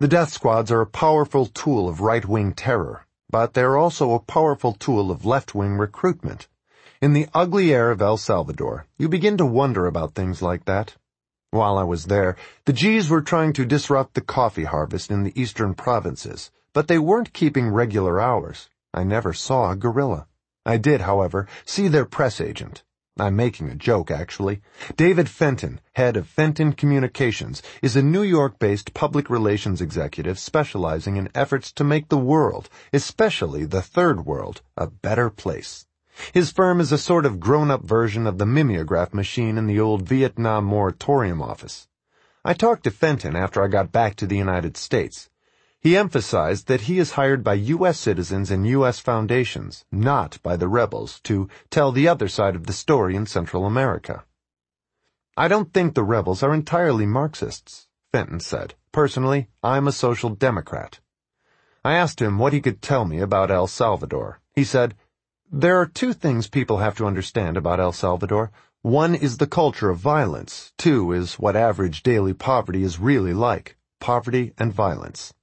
The death squads are a powerful tool of right-wing terror, but they're also a powerful tool of left-wing recruitment. In the ugly air of El Salvador, you begin to wonder about things like that. While I was there, the G's were trying to disrupt the coffee harvest in the eastern provinces, but they weren't keeping regular hours. I never saw a guerrilla. I did, however, see their press agent. I'm making a joke, actually. David Fenton, head of Fenton Communications, is a New York-based public relations executive specializing in efforts to make the world, especially the third world, a better place. His firm is a sort of grown-up version of the mimeograph machine in the old Vietnam moratorium office. I talked to Fenton after I got back to the United States. He emphasized that he is hired by U.S. citizens and U.S. foundations, not by the rebels, to tell the other side of the story in Central America. I don't think the rebels are entirely Marxists, Fenton said. Personally, I'm a social democrat. I asked him what he could tell me about El Salvador. He said, "There are two things people have to understand about El Salvador. One is the culture of violence. Two is what average daily poverty is really like. Poverty and violence."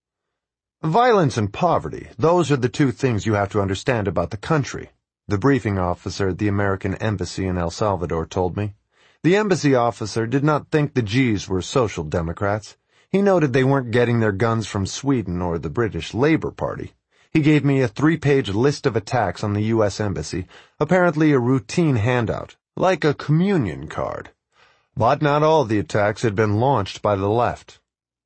Violence and poverty, those are the two things you have to understand about the country, the briefing officer at the American Embassy in El Salvador told me. The embassy officer did not think the G's were social democrats. He noted they weren't getting their guns from Sweden or the British Labour Party. He gave me a 3-page list of attacks on the U.S. Embassy, apparently a routine handout, like a communion card. But not all the attacks had been launched by the left.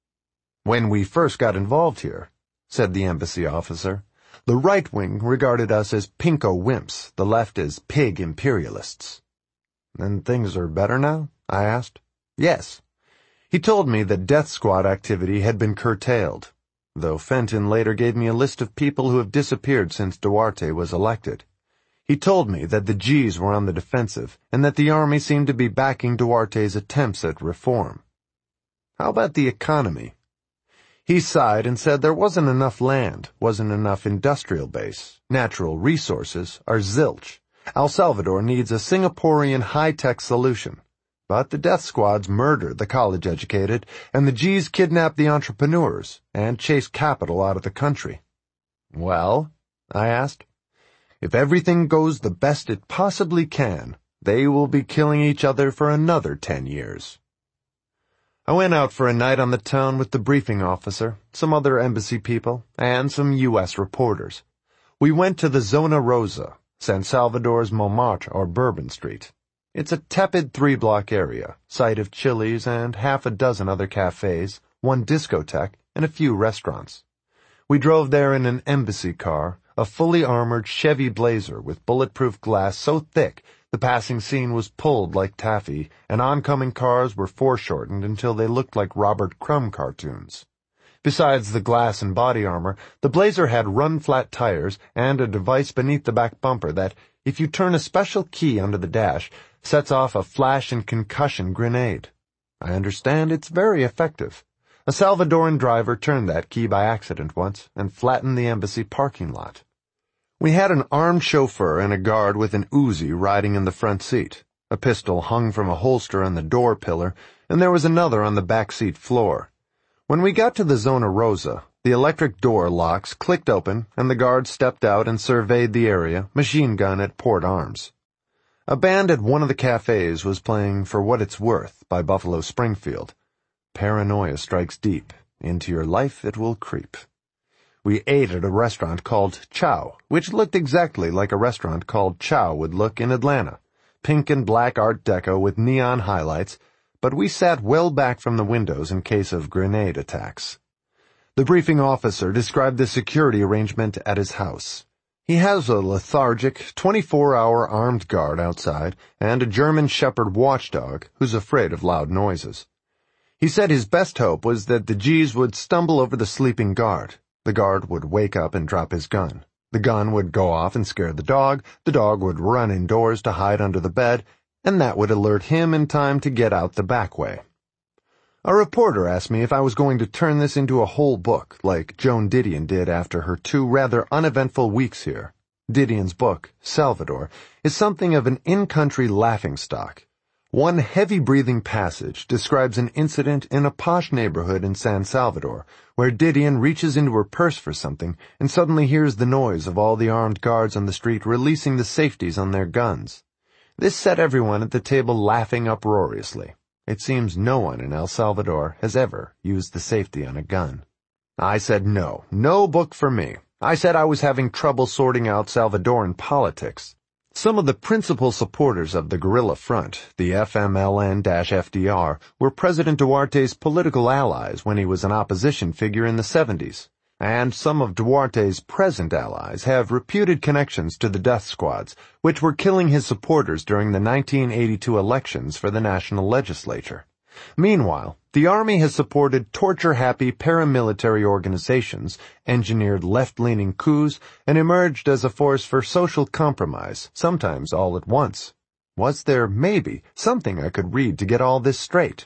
"When we first got involved here," said the embassy officer, "the right wing regarded us as pinko wimps, the left as pig imperialists." "And things are better now?" I asked. "Yes." He told me that death squad activity had been curtailed, though Fenton later gave me a list of people who have disappeared since Duarte was elected. He told me that the G's were on the defensive and that the army seemed to be backing Duarte's attempts at reform. "How about the economy?" He sighed and said there wasn't enough land, wasn't enough industrial base, natural resources are zilch. El Salvador needs a Singaporean high-tech solution. But the death squads murder the college-educated, and the G's kidnap the entrepreneurs and chase capital out of the country. "Well?" I asked. "If everything goes the best it possibly can, they will be killing each other for another 10 years. I went out for a night on the town with the briefing officer, some other embassy people, and some U.S. reporters. We went to the Zona Rosa, San Salvador's Montmartre or Bourbon Street. It's a tepid 3-block area, site of Chili's and half a dozen other cafes, one discotheque, and a few restaurants. We drove there in an embassy car, a fully armored Chevy Blazer with bulletproof glass so thick the passing scene was pulled like taffy, and oncoming cars were foreshortened until they looked like Robert Crumb cartoons. Besides the glass and body armor, the Blazer had run-flat tires and a device beneath the back bumper that, if you turn a special key under the dash, sets off a flash and concussion grenade. I understand it's very effective. A Salvadoran driver turned that key by accident once and flattened the embassy parking lot. We had an armed chauffeur and a guard with an Uzi riding in the front seat. A pistol hung from a holster on the door pillar, and there was another on the back seat floor. When we got to the Zona Rosa, the electric door locks clicked open, and the guard stepped out and surveyed the area, machine gun at port arms. A band at one of the cafes was playing For What It's Worth by Buffalo Springfield. Paranoia strikes deep. Into your life it will creep. We ate at a restaurant called Chow, which looked exactly like a restaurant called Chow would look in Atlanta. Pink and black Art Deco with neon highlights, but we sat well back from the windows in case of grenade attacks. The briefing officer described the security arrangement at his house. He has a lethargic, 24-hour armed guard outside and a German Shepherd watchdog who's afraid of loud noises. He said his best hope was that the G's would stumble over the sleeping guard. The guard would wake up and drop his gun. The gun would go off and scare the dog would run indoors to hide under the bed, and that would alert him in time to get out the back way. A reporter asked me if I was going to turn this into a whole book, like Joan Didion did after her 2 rather uneventful weeks here. Didion's book, Salvador, is something of an in-country laughingstock. One heavy-breathing passage describes an incident in a posh neighborhood in San Salvador, where Didion reaches into her purse for something and suddenly hears the noise of all the armed guards on the street releasing the safeties on their guns. This set everyone at the table laughing uproariously. It seems no one in El Salvador has ever used the safety on a gun. I said no book for me. I said I was having trouble sorting out Salvadoran politics. Some of the principal supporters of the guerrilla front, the FMLN-FDR, were President Duarte's political allies when he was an opposition figure in the 70s. And some of Duarte's present allies have reputed connections to the death squads, which were killing his supporters during the 1982 elections for the national legislature. Meanwhile, the army has supported torture-happy paramilitary organizations, engineered left-leaning coups, and emerged as a force for social compromise, sometimes all at once. Was there, maybe, something I could read to get all this straight?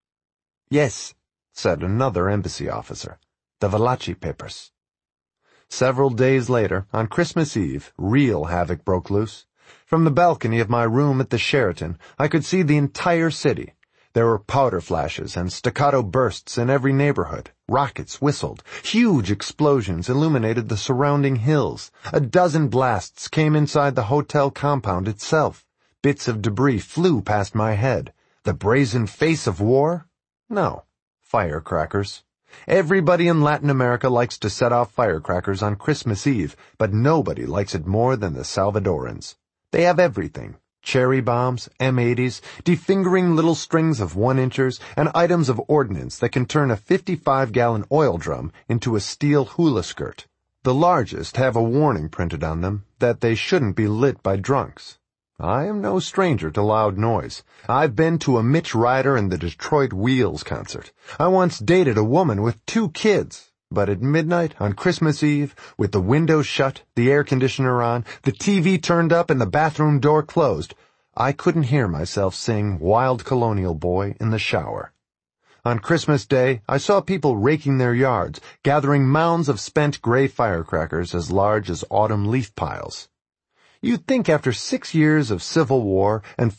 Yes, said another embassy officer. The Valachi papers. Several days later, on Christmas Eve, real havoc broke loose. From the balcony of my room at the Sheraton, I could see the entire city. There were powder flashes and staccato bursts in every neighborhood. Rockets whistled. Huge explosions illuminated the surrounding hills. A dozen blasts came inside the hotel compound itself. Bits of debris flew past my head. The brazen face of war? No. Firecrackers. Everybody in Latin America likes to set off firecrackers on Christmas Eve, but nobody likes it more than the Salvadorans. They have everything. Cherry bombs, M80s, defingering little strings of 1-inchers, and items of ordnance that can turn a 55-gallon oil drum into a steel hula skirt. The largest have a warning printed on them that they shouldn't be lit by drunks. I am no stranger to loud noise. I've been to a Mitch Ryder and the Detroit Wheels concert. I once dated a woman with 2 kids. But at midnight, on Christmas Eve, with the windows shut, the air conditioner on, the TV turned up, and the bathroom door closed, I couldn't hear myself sing Wild Colonial Boy in the shower. On Christmas Day, I saw people raking their yards, gathering mounds of spent gray firecrackers as large as autumn leaf piles. You'd think after 6 years of civil war and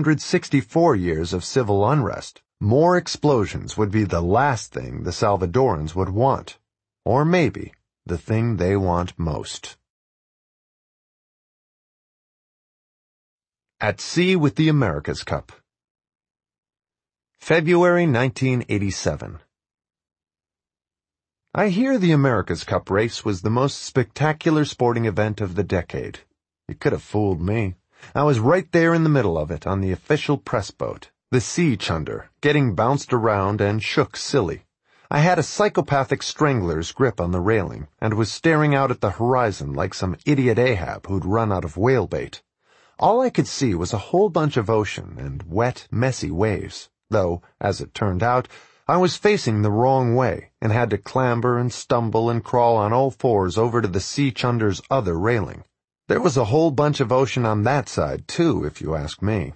464 years of civil unrest, more explosions would be the last thing the Salvadorans would want. Or maybe the thing they want most. At Sea with the America's Cup. February 1987. I hear the America's Cup race was the most spectacular sporting event of the decade. It could have fooled me. I was right there in the middle of it on the official press boat, the Sea Chunder, getting bounced around and shook silly. I had a psychopathic strangler's grip on the railing and was staring out at the horizon like some idiot Ahab who'd run out of whale bait. All I could see was a whole bunch of ocean and wet, messy waves, though, as it turned out, I was facing the wrong way and had to clamber and stumble and crawl on all fours over to the Sea Chunder's other railing. There was a whole bunch of ocean on that side, too, if you ask me.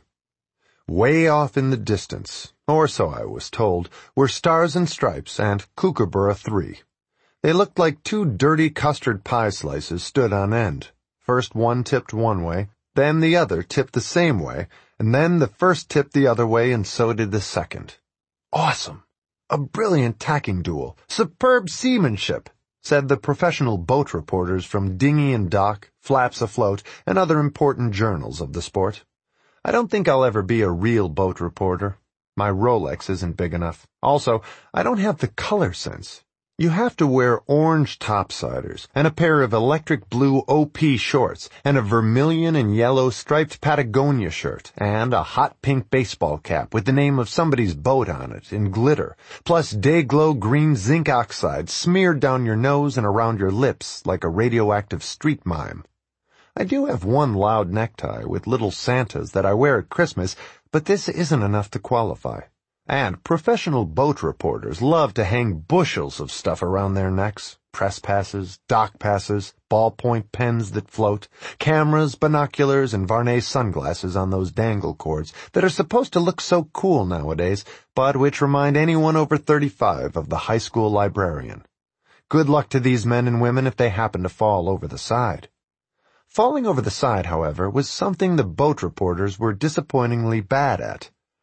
Way off in the distance, or so I was told, were Stars and Stripes and Kookaburra 3. They looked like 2 dirty custard pie slices stood on end. First one tipped one way, then the other tipped the same way, and then the first tipped the other way, and so did the second. Awesome! A brilliant tacking duel. Superb seamanship, said the professional boat reporters from Dinghy and Dock, Flaps Afloat, and other important journals of the sport. I don't think I'll ever be a real boat reporter. My Rolex isn't big enough. Also, I don't have the color sense. You have to wear orange topsiders, and a pair of electric blue OP shorts, and a vermilion and yellow striped Patagonia shirt, and a hot pink baseball cap with the name of somebody's boat on it in glitter, plus day-glow green zinc oxide smeared down your nose and around your lips like a radioactive street mime. I do have one loud necktie with little Santas that I wear at Christmas, but this isn't enough to qualify. And professional boat reporters love to hang bushels of stuff around their necks. Press passes, dock passes, ballpoint pens that float, cameras, binoculars, and Varney sunglasses on those dangle cords that are supposed to look so cool nowadays, but which remind anyone over 35 of the high school librarian. Good luck to these men and women if they happen to fall over the side. Falling over the side, however, was something the boat reporters were disappointingly bad at.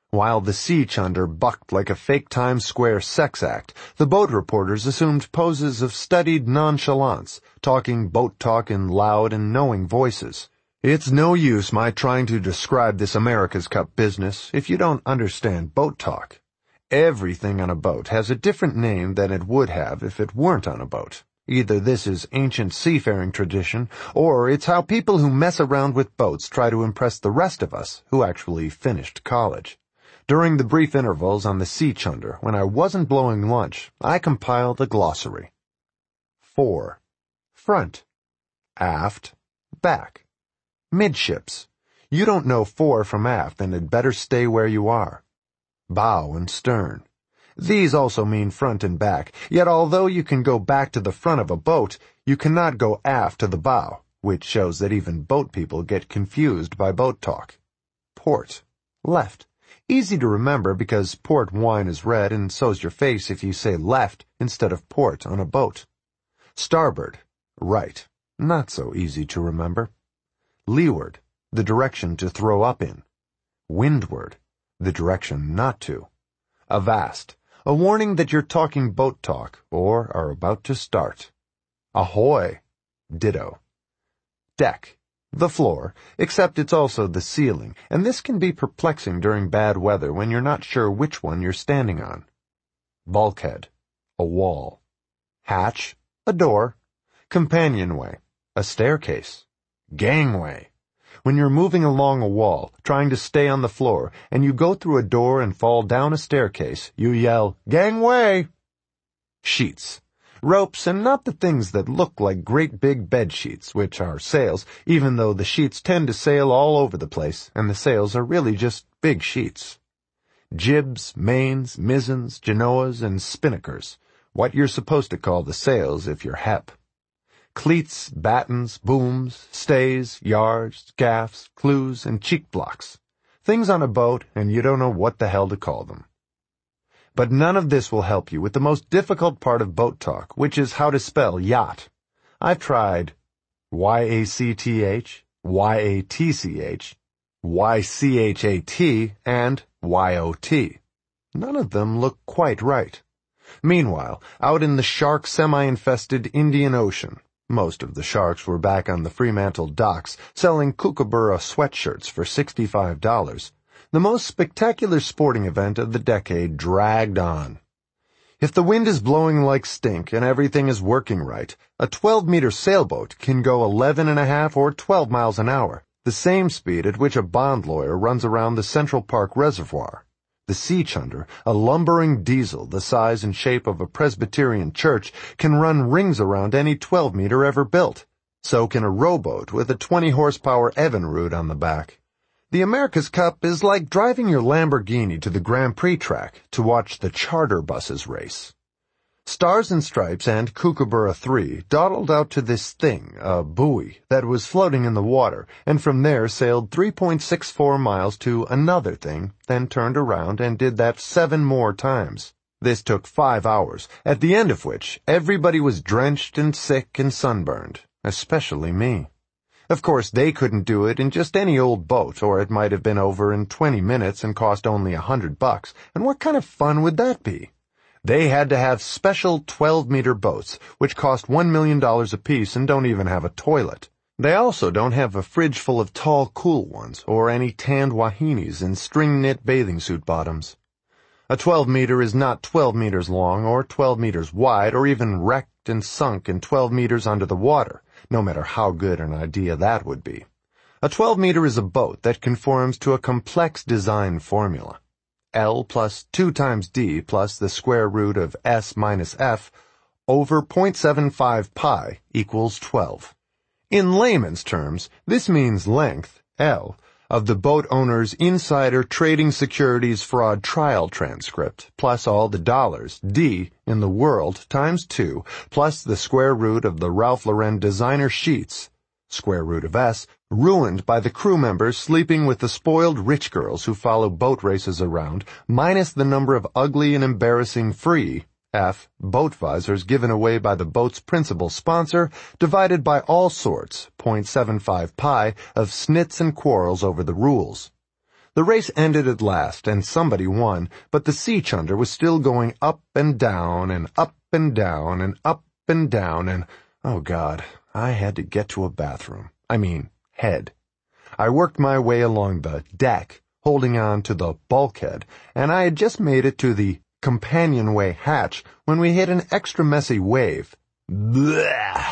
While the sea chunder bucked like a fake Times Square sex act, the boat reporters assumed poses of studied nonchalance, talking boat talk in loud and knowing voices. It's no use my trying to describe this America's Cup business if you don't understand boat talk. Everything on a boat has a different name than it would have if it weren't on a boat. Either this is ancient seafaring tradition, or it's how people who mess around with boats try to impress the rest of us who actually finished college. During the brief intervals on the sea chunder, when I wasn't blowing lunch, I compiled a glossary. Fore, front, aft, back. Midships. You don't know fore from aft, then it'd better stay where you are. Bow and stern. These also mean front and back, yet although you can go back to the front of a boat, you cannot go aft to the bow, which shows that even boat people get confused by boat talk. Port. Left. Easy to remember because port wine is red and so's your face if you say left instead of port on a boat. Starboard. Right. Not so easy to remember. Leeward. The direction to throw up in. Windward. The direction not to. Avast. A warning that you're talking boat talk or are about to start. Ahoy. Ditto. Deck. The floor, except it's also the ceiling, and this can be perplexing during bad weather when you're not sure which one you're standing on. Bulkhead. A wall. Hatch. A door. Companionway. A staircase. Gangway. When you're moving along a wall, trying to stay on the floor, and you go through a door and fall down a staircase, you yell, "Gangway!" Sheets. Ropes, and not the things that look like great big bed sheets, which are sails, even though the sheets tend to sail all over the place, and the sails are really just big sheets. Jibs, mains, mizens, genoas, and spinnakers. What you're supposed to call the sails if you're Hep. Cleats, battens, booms, stays, yards, gaffs, clews, and cheek blocks. Things on a boat, and you don't know what the hell to call them. But none of this will help you with the most difficult part of boat talk, which is how to spell yacht. I've tried Y-A-C-T-H, Y-A-T-C-H, Y-C-H-A-T, and Y-O-T. None of them look quite right. Meanwhile, out in the shark semi-infested Indian Ocean, most of the sharks were back on the Fremantle docks selling kookaburra sweatshirts for $65. The most spectacular sporting event of the decade dragged on. If the wind is blowing like stink and everything is working right, a 12-meter sailboat can go 11.5 or 12 miles an hour, the same speed at which a bond lawyer runs around the Central Park Reservoir. The sea chunder, a lumbering diesel the size and shape of a Presbyterian church, can run rings around any 12-meter ever built. So can a rowboat with a 20-horsepower Evinrude on the back. The America's Cup is like driving your Lamborghini to the Grand Prix track to watch the charter buses race. Stars and Stripes and Kookaburra 3 dawdled out to this thing, a buoy, that was floating in the water, and from there sailed 3.64 miles to another thing, then turned around and did that 7 more times. This took 5 hours, at the end of which everybody was drenched and sick and sunburned, especially me. Of course, they couldn't do it in just any old boat, or it might have been over in 20 minutes and cost only $100, and what kind of fun would that be? They had to have special 12-meter boats, which cost $1 million apiece and don't even have a toilet. They also don't have a fridge full of tall, cool ones, or any tanned wahinis in string-knit bathing suit bottoms. A 12-meter is not 12 meters long, or 12 meters wide, or even wrecked and sunk in 12 meters under the water, no matter how good an idea that would be. A 12-meter is a boat that conforms to a complex design formula. L plus 2 times D plus the square root of S minus F over 0.75 pi equals 12. In layman's terms, this means length, L, of the boat owner's insider trading securities fraud trial transcript, plus all the dollars, D, in the world, times 2, plus the square root of the Ralph Lauren designer sheets, square root of S, ruined by the crew members sleeping with the spoiled rich girls who follow boat races around, minus the number of ugly and embarrassing free, F, boat visors given away by the boat's principal sponsor, divided by all sorts, 0.75 pi, of snits and quarrels over the rules. The race ended at last, and somebody won, but the sea chunder was still going up and down and up and down and up and down and, oh God, I had to get to a bathroom. Head. I worked my way along the deck, holding on to the bulkhead, and I had just made it to the companionway hatch when we hit an extra messy wave. Blech!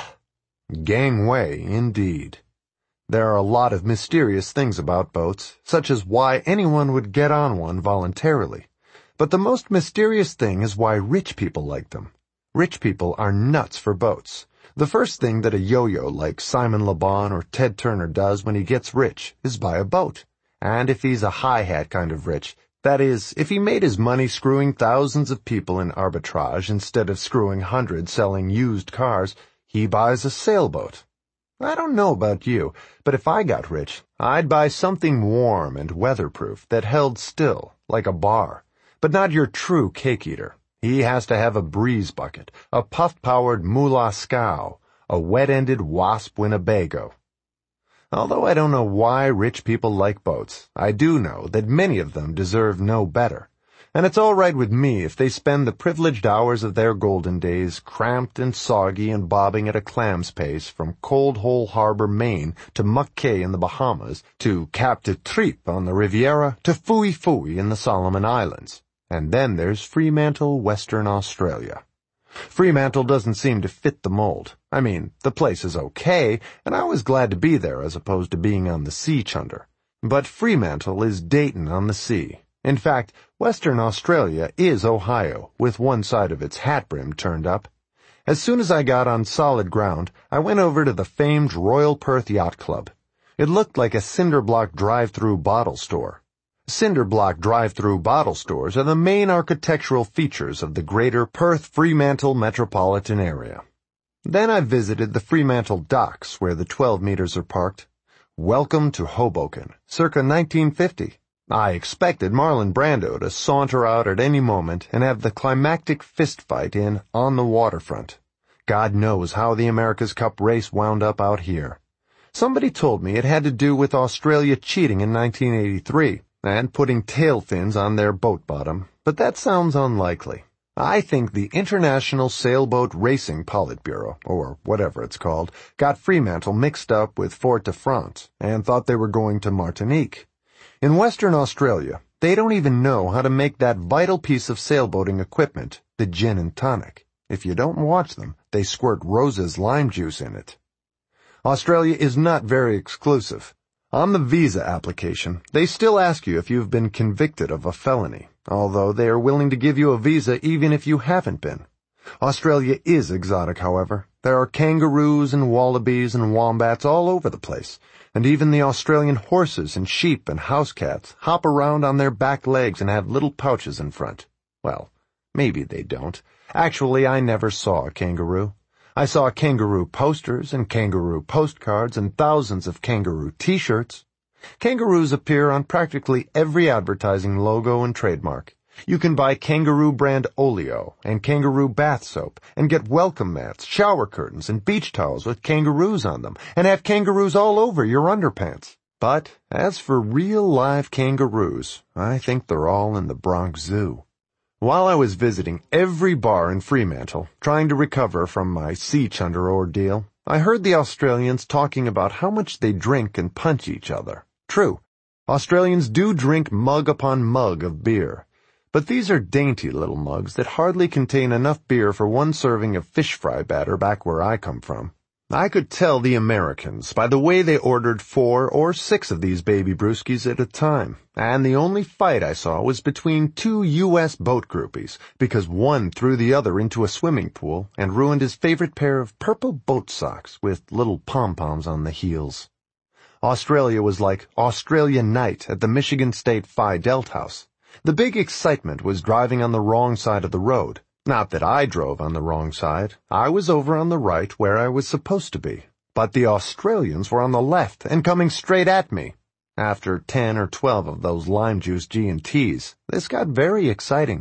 Gangway, indeed. There are a lot of mysterious things about boats, such as why anyone would get on one voluntarily. But the most mysterious thing is why rich people like them. Rich people are nuts for boats. The first thing that a yo-yo like Simon Le Bon or Ted Turner does when he gets rich is buy a boat. And if he's a high-hat kind of rich, that is, if he made his money screwing thousands of people in arbitrage instead of screwing hundreds selling used cars, he buys a sailboat. I don't know about you, but if I got rich, I'd buy something warm and weatherproof that held still, like a bar. But not your true cake-eater. He has to have a breeze bucket, a puff-powered Moolah scow, a wet-ended Wasp Winnebago. Although I don't know why rich people like boats, I do know that many of them deserve no better. And it's all right with me if they spend the privileged hours of their golden days cramped and soggy and bobbing at a clam's pace from Cold Hole Harbor, Maine, to Muck Cay in the Bahamas, to Cap de Trip on the Riviera, to Fui Fui in the Solomon Islands. And then there's Fremantle, Western Australia. Fremantle doesn't seem to fit the mold. The place is okay, and I was glad to be there as opposed to being on the sea chunder. But Fremantle is Dayton on the sea. In fact, Western Australia is Ohio, with one side of its hat brim turned up. As soon as I got on solid ground, I went over to the famed Royal Perth Yacht Club. It looked like a cinder-block drive-through bottle store. Cinder-block drive-through bottle stores are the main architectural features of the greater Perth-Fremantle metropolitan area. Then I visited the Fremantle docks, where the 12-meters are parked. Welcome to Hoboken, circa 1950. I expected Marlon Brando to saunter out at any moment and have the climactic fistfight in On the Waterfront. God knows how the America's Cup race wound up out here. Somebody told me it had to do with Australia cheating in 1983 and putting tail fins on their boat bottom, but that sounds unlikely. I think the International Sailboat Racing Politburo, or whatever it's called, got Fremantle mixed up with Fort-de-France and thought they were going to Martinique. In Western Australia, they don't even know how to make that vital piece of sailboating equipment, the gin and tonic. If you don't watch them, they squirt Rose's lime juice in it. Australia is not very exclusive. On the visa application, they still ask you if you've been convicted of a felony, although they are willing to give you a visa even if you haven't been. Australia is exotic, however. There are kangaroos and wallabies and wombats all over the place, and even the Australian horses and sheep and house cats hop around on their back legs and have little pouches in front. Well, maybe they don't. Actually, I never saw a kangaroo. I saw kangaroo posters and kangaroo postcards and thousands of kangaroo t-shirts. Kangaroos appear on practically every advertising logo and trademark. You can buy kangaroo brand Oleo and kangaroo bath soap and get welcome mats, shower curtains, and beach towels with kangaroos on them and have kangaroos all over your underpants. But as for real live kangaroos, I think they're all in the Bronx Zoo. While I was visiting every bar in Fremantle, trying to recover from my sea chunder ordeal, I heard the Australians talking about how much they drink and punch each other. True, Australians do drink mug upon mug of beer, but these are dainty little mugs that hardly contain enough beer for one serving of fish fry batter back where I come from. I could tell the Americans by the way they ordered 4 or 6 of these baby brewskis at a time, and the only fight I saw was between 2 U.S. boat groupies, because one threw the other into a swimming pool and ruined his favorite pair of purple boat socks with little pom-poms on the heels. Australia was like Australia Night at the Michigan State Phi Delta House. The big excitement was driving on the wrong side of the road. Not that I drove on the wrong side. I was over on the right where I was supposed to be. But the Australians were on the left and coming straight at me. After 10 or 12 of those lime juice G&Ts, this got very exciting.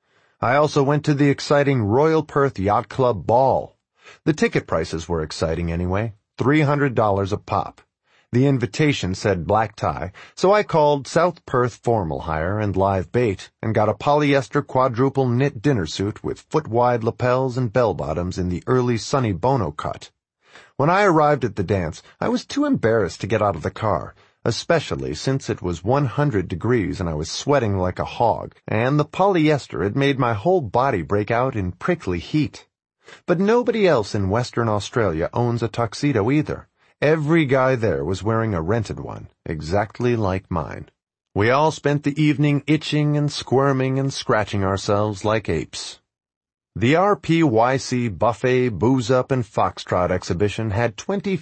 I also went to the exciting Royal Perth Yacht Club ball. The ticket prices were exciting anyway, $300 a pop. The invitation said black tie, so I called South Perth Formal Hire and Live Bait and got a polyester quadruple knit dinner suit with foot-wide lapels and bell-bottoms in the early Sonny Bono cut. When I arrived at the dance, I was too embarrassed to get out of the car, especially since it was 100 degrees and I was sweating like a hog, and the polyester had made my whole body break out in prickly heat. But nobody else in Western Australia owns a tuxedo either. Every guy there was wearing a rented one, exactly like mine. We all spent the evening itching and squirming and scratching ourselves like apes. The RPYC Buffet, Booze Up, and Foxtrot exhibition had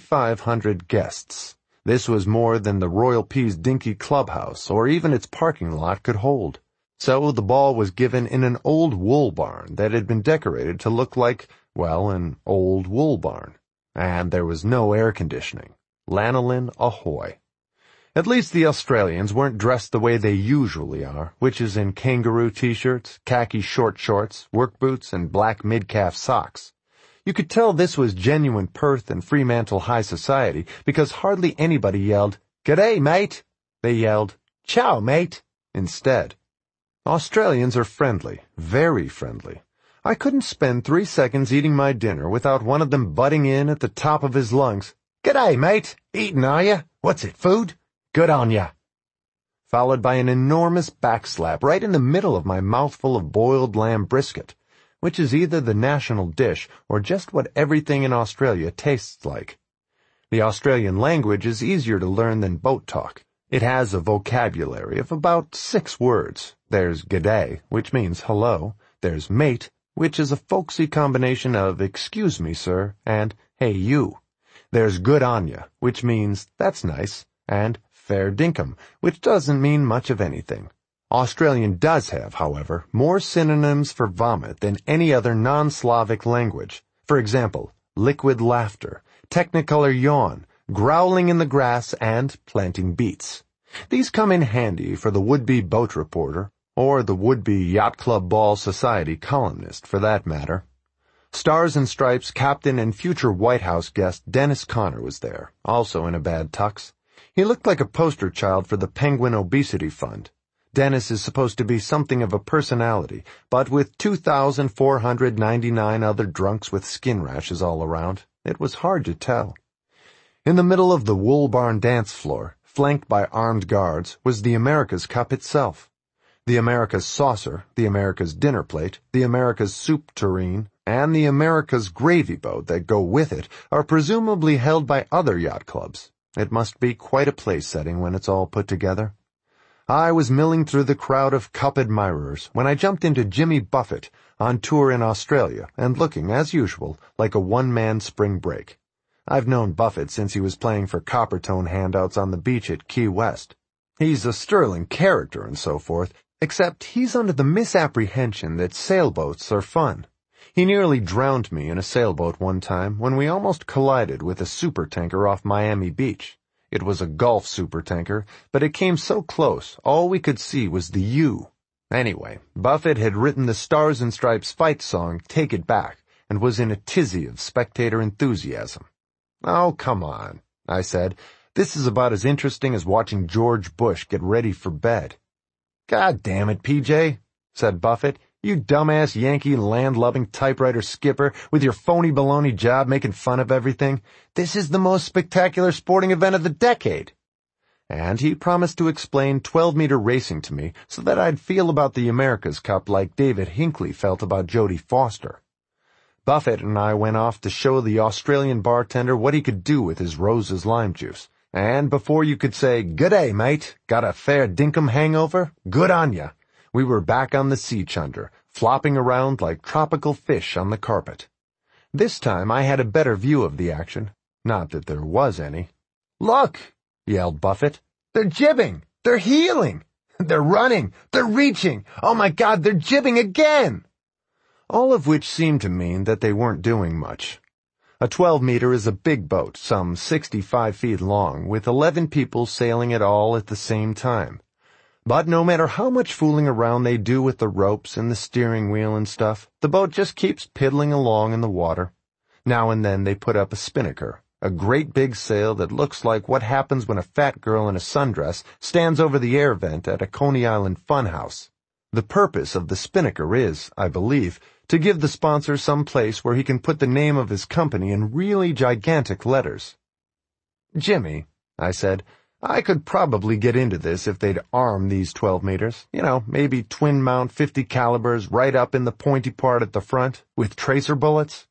2,500 guests. This was more than the Royal Pea's dinky clubhouse or even its parking lot could hold. So the ball was given in an old wool barn that had been decorated to look like, well, an old wool barn. And there was no air conditioning. Lanolin ahoy. At least the Australians weren't dressed the way they usually are, which is in kangaroo t-shirts, khaki short shorts, work boots, and black mid-calf socks. You could tell this was genuine Perth and Fremantle high society because hardly anybody yelled, "G'day, mate." They yelled, "Ciao, mate," instead. Australians are friendly, very friendly. I couldn't spend 3 seconds eating my dinner without one of them butting in at the top of his lungs. "G'day, mate. Eatin', are ya? What's it, food? Good on ya." Followed by an enormous backslap right in the middle of my mouthful of boiled lamb brisket, which is either the national dish or just what everything in Australia tastes like. The Australian language is easier to learn than boat talk. It has a vocabulary of about 6 words. There's g'day, which means hello. There's mate, which is a folksy combination of "excuse me, sir," and "hey, you." There's good on ya, which means "that's nice," and fair dinkum, which doesn't mean much of anything. Australian does have, however, more synonyms for vomit than any other non-Slavic language. For example, liquid laughter, technicolor yawn, growling in the grass, and planting beets. These come in handy for the would-be boat reporter, or the would-be Yacht Club Ball Society columnist, for that matter. Stars and Stripes captain and future White House guest Dennis Conner was there, also in a bad tux. He looked like a poster child for the Penguin Obesity Fund. Dennis is supposed to be something of a personality, but with 2,499 other drunks with skin rashes all around, it was hard to tell. In the middle of the wool barn dance floor, flanked by armed guards, was the America's Cup itself. The America's Saucer, the America's Dinner Plate, the America's Soup Tureen, and the America's Gravy Boat that go with it are presumably held by other yacht clubs. It must be quite a place setting when it's all put together. I was milling through the crowd of cup admirers when I jumped into Jimmy Buffett on tour in Australia and looking, as usual, like a one-man spring break. I've known Buffett since he was playing for Coppertone handouts on the beach at Key West. He's a sterling character and so forth, except he's under the misapprehension that sailboats are fun. He nearly drowned me in a sailboat one time when we almost collided with a supertanker off Miami Beach. It was a Gulf supertanker, but it came so close, all we could see was the U. Anyway, Buffett had written the Stars and Stripes fight song, Take It Back, and was in a tizzy of spectator enthusiasm. "Oh, come on," I said. "This is about as interesting as watching George Bush get ready for bed." "God damn it, PJ," said Buffett. "You dumbass Yankee land-loving typewriter skipper with your phony baloney job making fun of everything. This is the most spectacular sporting event of the decade." And he promised to explain 12-meter racing to me so that I'd feel about the America's Cup like David Hinckley felt about Jodie Foster. Buffett and I went off to show the Australian bartender what he could do with his Rose's lime juice. And before you could say, "G'day, mate, got a fair dinkum hangover? Good on ya," we were back on the sea chunder, flopping around like tropical fish on the carpet. This time I had a better view of the action. Not that there was any. "Look!" yelled Buffett. "They're jibbing! They're heeling! They're running! They're reaching! Oh my God, they're jibbing again!" All of which seemed to mean that they weren't doing much. A 12-meter is a big boat, some 65 feet long, with 11 people sailing it all at the same time. But no matter how much fooling around they do with the ropes and the steering wheel and stuff, the boat just keeps piddling along in the water. Now and then they put up a spinnaker, A great big sail that looks like what happens when a fat girl in a sundress stands over the air vent at a Coney Island funhouse. The purpose of the spinnaker is, I believe, to give the sponsor some place where he can put the name of his company in really gigantic letters. "Jimmy," I said, "I could probably get into this if they'd arm these 12 meters. Maybe twin mount 50 calibers right up in the pointy part at the front, with tracer bullets."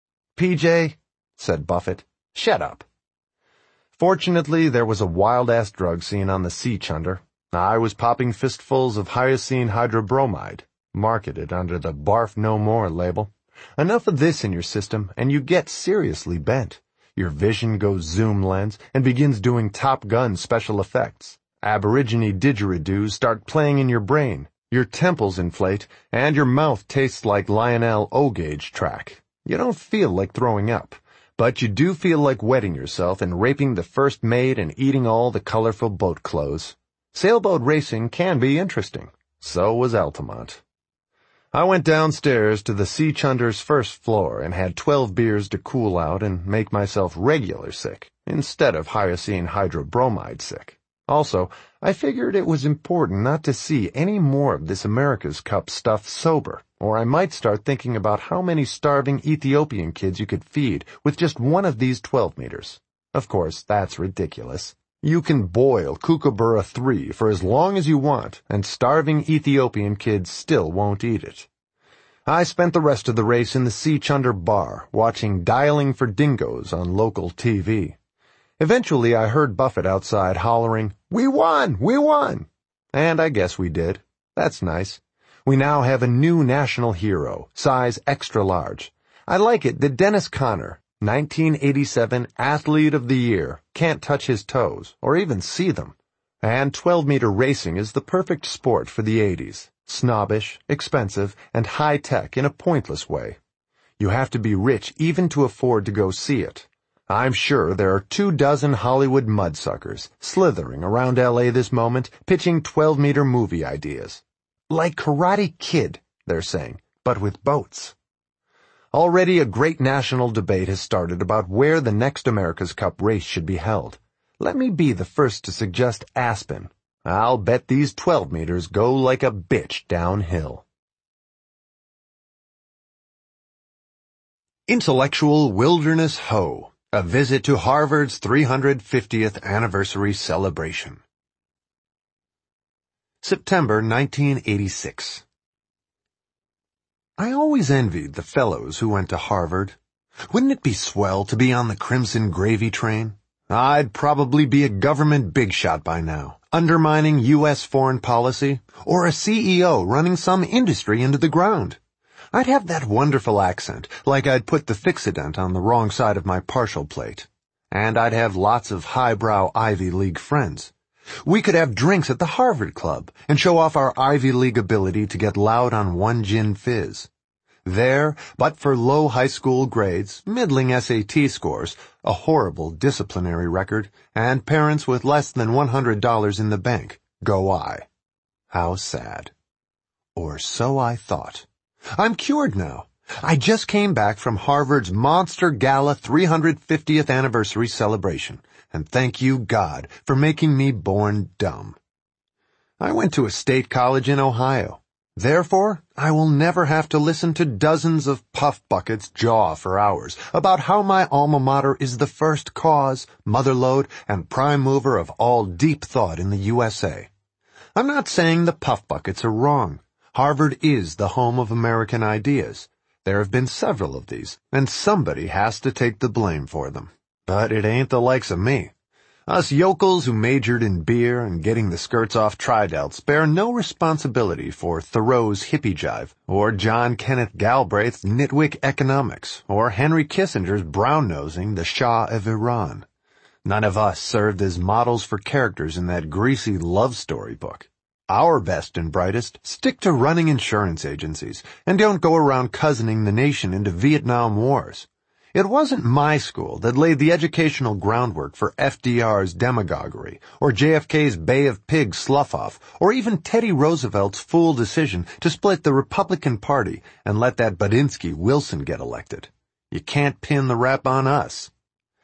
"PJ," said Buffett, "shut up." Fortunately, there was a wild-ass drug scene on the Sea Chunder. I was popping fistfuls of hyoscine hydrobromide, marketed under the Barf No More label. Enough of this in your system, and you get seriously bent. Your vision goes zoom lens and begins doing Top Gun special effects. Aborigine didgeridoos start playing in your brain. Your temples inflate, and your mouth tastes like Lionel O-Gauge track. You don't feel like throwing up, but you do feel like wetting yourself and raping the first mate and eating all the colorful boat clothes. Sailboat racing can be interesting. So was Altamont. I went downstairs to the Sea Chunder's first floor and had 12 beers to cool out and make myself regular sick, instead of hyoscine hydrobromide sick. Also, I figured it was important not to see any more of this America's Cup stuff sober, or I might start thinking about how many starving Ethiopian kids you could feed with just one of these 12 meters. Of course, that's ridiculous. You can boil Kookaburra 3 for as long as you want, and starving Ethiopian kids still won't eat it. I spent the rest of the race in the Sea Chunder bar, watching Dialing for Dingoes on local TV. Eventually, I heard Buffett outside hollering, "We won! We won!" And I guess we did. That's nice. We now have a new national hero, size extra large. I like it that Dennis Conner, 1987 Athlete of the Year, can't touch his toes, or even see them. And 12-meter racing is the perfect sport for the 80s. Snobbish, expensive, and high-tech in a pointless way. You have to be rich even to afford to go see it. I'm sure there are 24 Hollywood mudsuckers slithering around L.A. this moment, pitching 12-meter movie ideas. Like Karate Kid, they're saying, but with boats. Already a great national debate has started about where the next America's Cup race should be held. Let me be the first to suggest Aspen. I'll bet these 12 meters go like a bitch downhill. Intellectual Wilderness Ho, a visit to Harvard's 350th anniversary celebration. September 1986. I always envied the fellows who went to Harvard. Wouldn't it be swell to be on the Crimson Gravy train? I'd probably be a government big shot by now, undermining U.S. foreign policy, or a CEO running some industry into the ground. I'd have that wonderful accent, like I'd put the Fixodent on the wrong side of my partial plate. And I'd have lots of highbrow Ivy League friends. We could have drinks at the Harvard Club and show off our Ivy League ability to get loud on one gin fizz. There, but for low high school grades, middling SAT scores, a horrible disciplinary record, and parents with less than $100 in the bank, go I. How sad. Or so I thought. I'm cured now. I just came back from Harvard's Monster Gala 350th anniversary celebration, and thank you, God, for making me born dumb. I went to a state college in Ohio. Therefore, I will never have to listen to dozens of puff buckets jaw for hours about how my alma mater is the first cause, motherlode, and prime mover of all deep thought in the USA. I'm not saying the puff buckets are wrong. Harvard is the home of American ideas. There have been several of these, and somebody has to take the blame for them. But it ain't the likes of me. Us yokels who majored in beer and getting the skirts off tridelts bear no responsibility for Thoreau's hippie jive, or John Kenneth Galbraith's nitwick economics, or Henry Kissinger's brown-nosing the Shah of Iran. None of us served as models for characters in that greasy love story book. Our best and brightest stick to running insurance agencies and don't go around cousining the nation into Vietnam Wars. It wasn't my school that laid the educational groundwork for FDR's demagoguery, or JFK's Bay of Pigs slough-off, or even Teddy Roosevelt's fool decision to split the Republican Party and let that Badinsky Wilson get elected. You can't pin the rap on us.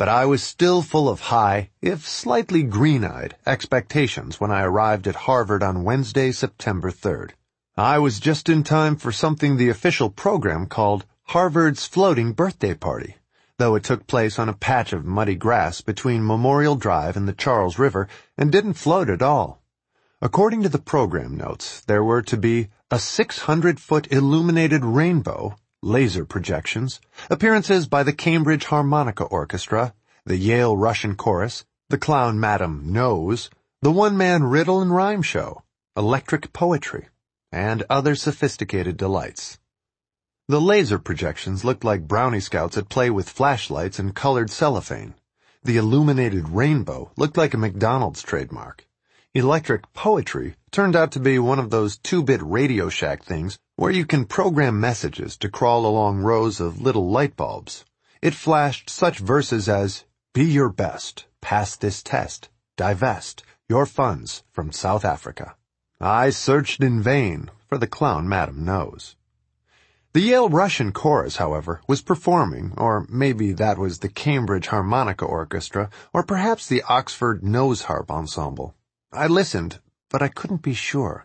But I was still full of high, if slightly green-eyed, expectations when I arrived at Harvard on Wednesday, September 3rd. I was just in time for something the official program called Harvard's Floating Birthday Party, though it took place on a patch of muddy grass between Memorial Drive and the Charles River and didn't float at all. According to the program notes, there were to be a 600-foot illuminated rainbow, laser projections, appearances by the Cambridge Harmonica Orchestra, the Yale Russian Chorus, the clown Madame Nose, the one-man riddle and rhyme show, electric poetry, and other sophisticated delights. The laser projections looked like brownie scouts at play with flashlights and colored cellophane. The illuminated rainbow looked like a McDonald's trademark. Electric poetry turned out to be one of those 2-bit Radio Shack things where you can program messages to crawl along rows of little light bulbs. It flashed such verses as, "Be your best, pass this test, divest your funds from South Africa." I searched in vain for the clown Madame Nose. The Yale Russian Chorus, however, was performing, or maybe that was the Cambridge Harmonica Orchestra, or perhaps the Oxford Nose Harp Ensemble. I listened, but I couldn't be sure.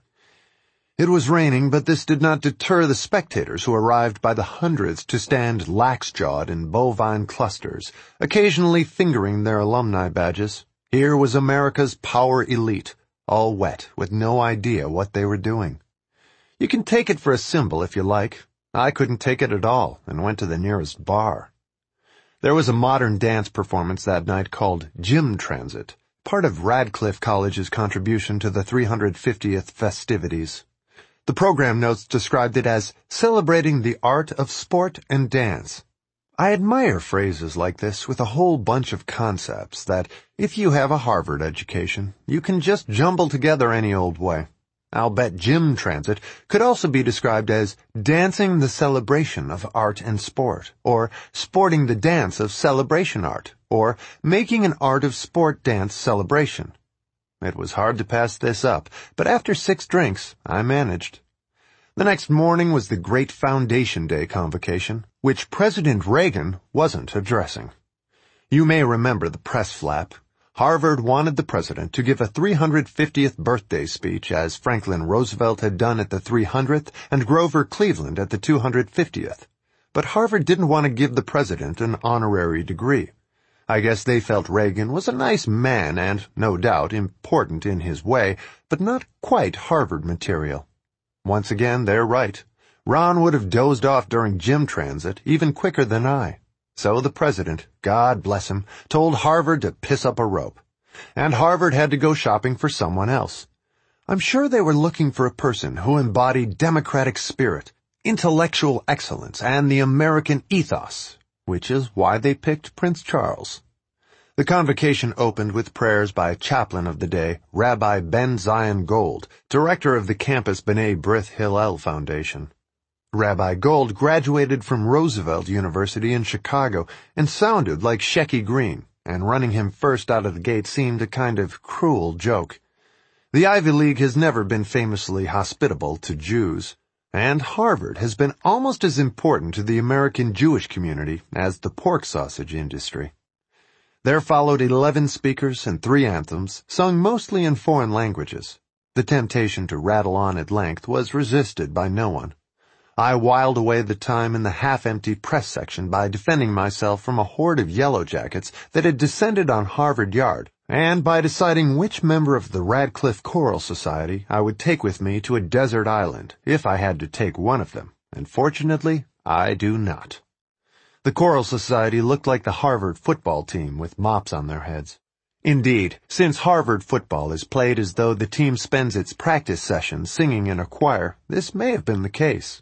It was raining, but this did not deter the spectators who arrived by the hundreds to stand lax-jawed in bovine clusters, occasionally fingering their alumni badges. Here was America's power elite, all wet, with no idea what they were doing. You can take it for a symbol if you like. I couldn't take it at all, and went to the nearest bar. There was a modern dance performance that night called Gym Transit, part of Radcliffe College's contribution to the 350th festivities. The program notes described it as celebrating the art of sport and dance. I admire phrases like this with a whole bunch of concepts that, if you have a Harvard education, you can just jumble together any old way. I'll bet Gym Transit could also be described as dancing the celebration of art and sport, or sporting the dance of celebration art, or making an art of sport dance celebration. It was hard to pass this up, but after 6 drinks, I managed. The next morning was the great Foundation Day convocation, which President Reagan wasn't addressing. You may remember the press flap. Harvard wanted the president to give a 350th birthday speech, as Franklin Roosevelt had done at the 300th and Grover Cleveland at the 250th. But Harvard didn't want to give the president an honorary degree. I guess they felt Reagan was a nice man and, no doubt, important in his way, but not quite Harvard material. Once again, they're right. Ron would have dozed off during Gym Transit even quicker than I. So the president, God bless him, told Harvard to piss up a rope. And Harvard had to go shopping for someone else. I'm sure they were looking for a person who embodied democratic spirit, intellectual excellence, and the American ethos, which is why they picked Prince Charles. The convocation opened with prayers by chaplain of the day, Rabbi Ben Zion Gold, director of the campus B'nai B'rith Hillel Foundation. Rabbi Gold graduated from Roosevelt University in Chicago and sounded like Shecky Green, and running him first out of the gate seemed a kind of cruel joke. The Ivy League has never been famously hospitable to Jews, and Harvard has been almost as important to the American Jewish community as the pork sausage industry. There followed 11 speakers and 3 anthems, sung mostly in foreign languages. The temptation to rattle on at length was resisted by no one. I whiled away the time in the half-empty press section by defending myself from a horde of yellow jackets that had descended on Harvard Yard, and by deciding which member of the Radcliffe Choral Society I would take with me to a desert island, if I had to take one of them, and fortunately, I do not. The Choral Society looked like the Harvard football team with mops on their heads. Indeed, since Harvard football is played as though the team spends its practice sessions singing in a choir, this may have been the case.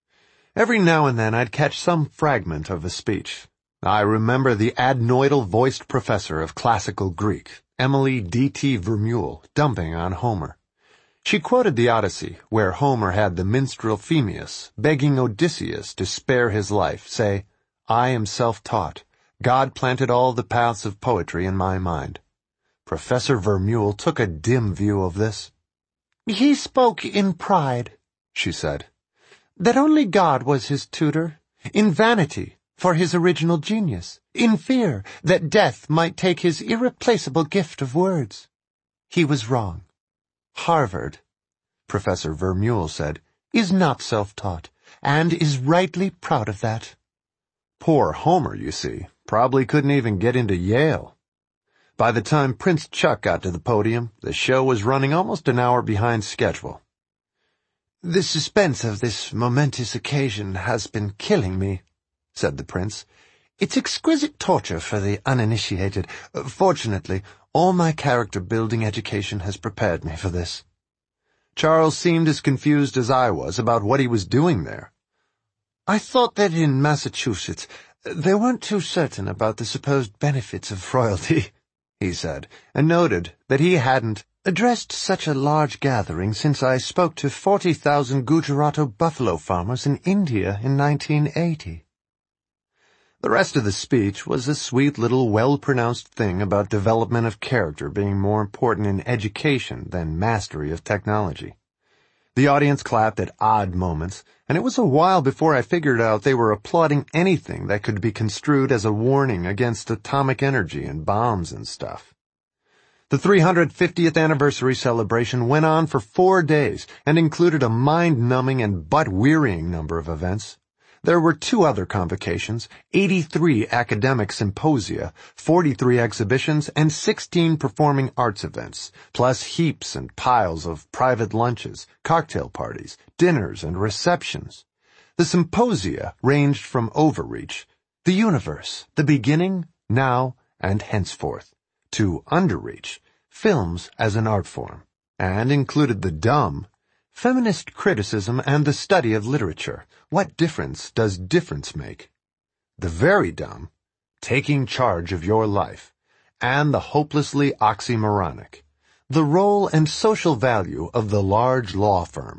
Every now and then I'd catch some fragment of a speech. I remember the adenoidal-voiced professor of classical Greek, Emily D.T. Vermeule, dumping on Homer. She quoted the Odyssey, where Homer had the minstrel Phemius, begging Odysseus to spare his life, say, "I am self-taught. God planted all the paths of poetry in my mind." Professor Vermeule took a dim view of this. "He spoke in pride," she said. "That only God was his tutor, in vanity, for his original genius, in fear that death might take his irreplaceable gift of words. He was wrong. Harvard, Professor Vermeule said, is not self-taught, and is rightly proud of that. Poor Homer, you see, probably couldn't even get into Yale. By the time Prince Chuck got to the podium, the show was running almost an hour behind schedule. The suspense of this momentous occasion has been killing me, said the prince. It's exquisite torture for the uninitiated. Fortunately, all my character-building education has prepared me for this. Charles seemed as confused as I was about what he was doing there. I thought that in Massachusetts they weren't too certain about the supposed benefits of royalty, he said, and noted that he hadn't addressed such a large gathering since I spoke to 40,000 Gujarati buffalo farmers in India in 1980. The rest of the speech was a sweet little well-pronounced thing about development of character being more important in education than mastery of technology. The audience clapped at odd moments, and it was a while before I figured out they were applauding anything that could be construed as a warning against atomic energy and bombs and stuff. The 350th anniversary celebration went on for 4 days and included a mind-numbing and butt-wearying number of events. There were 2 other convocations, 83 academic symposia, 43 exhibitions, and 16 performing arts events, plus heaps and piles of private lunches, cocktail parties, dinners, and receptions. The symposia ranged from overreach, the universe, the beginning, now, and henceforth, to underreach, films as an art form, and included the dumb, feminist criticism and the study of literature. What difference does difference make? The very dumb, taking charge of your life, and the hopelessly oxymoronic, the role and social value of the large law firm.